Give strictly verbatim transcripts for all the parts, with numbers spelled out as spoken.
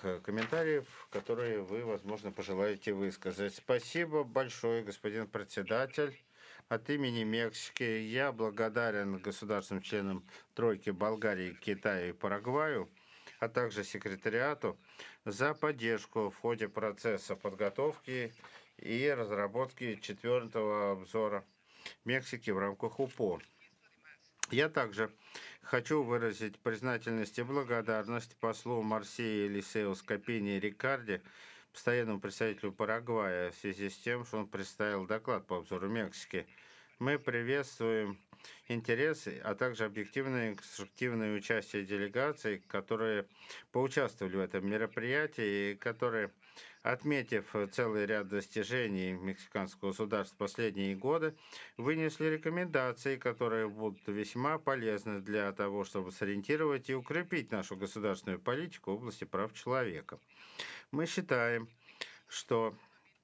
э, комментариев, которые вы, возможно, пожелаете высказать. Спасибо большое, господин председатель. От имени Мексики я благодарен государственным членам Тройки Болгарии, Китая и Парагваю, а также секретариату за поддержку в ходе процесса подготовки и разработки четвертого обзора Мексики в рамках УПО. Я также хочу выразить признательность и благодарность послу Марсии Элисеу Скопини Рикарди, постоянному представителю Парагвая, в связи с тем, что он представил доклад по обзору Мексики. Мы приветствуем интересы, а также объективное и конструктивное участие делегаций, которые поучаствовали в этом мероприятии и которые, отметив целый ряд достижений мексиканского государства в последние годы, вынесли рекомендации, которые будут весьма полезны для того, чтобы сориентировать и укрепить нашу государственную политику в области прав человека. Мы считаем, что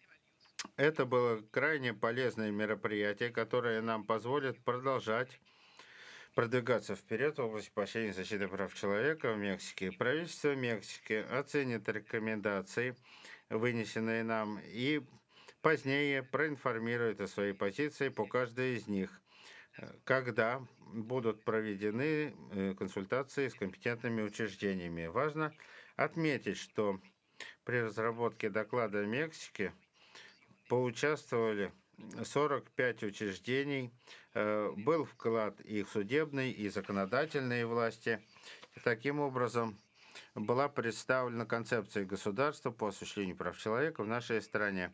это было крайне полезное мероприятие, которое нам позволит продолжать продвигаться вперед в области поощрения и защиты прав человека в Мексике. Правительство Мексики оценит рекомендации, вынесенные нам, и позднее проинформирует о своей позиции по каждой из них, когда будут проведены э, консультации с компетентными учреждениями. Важно отметить, что при разработке доклада Мексики поучаствовали сорок пять учреждений, э, был вклад и в судебной, и законодательные власти. Таким образом, была представлена концепция государства по осуществлению прав человека в нашей стране.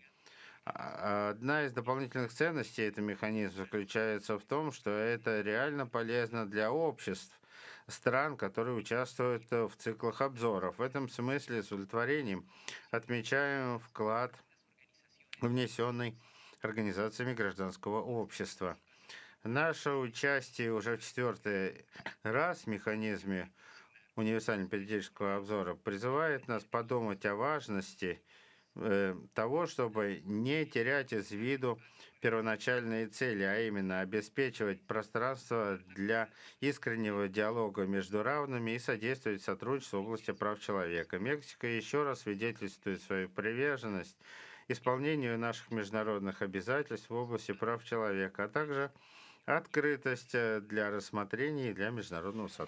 А- Одна из дополнительных ценностей этого механизма заключается в том, что это реально полезно для обществ стран, которые участвуют э, в циклах обзоров. В этом смысле с удовлетворением отмечаем вклад, внесенный организациями гражданского общества. Наше участие уже в четвертый раз в механизме универсального периодического обзора призывает нас подумать о важности э, того, чтобы не терять из виду первоначальные цели, а именно обеспечивать пространство для искреннего диалога между равными и содействовать сотрудничеству в области прав человека. Мексика еще раз свидетельствует свою приверженность исполнению наших международных обязательств в области прав человека, а также открытость э, для рассмотрения и для международного сотрудничества.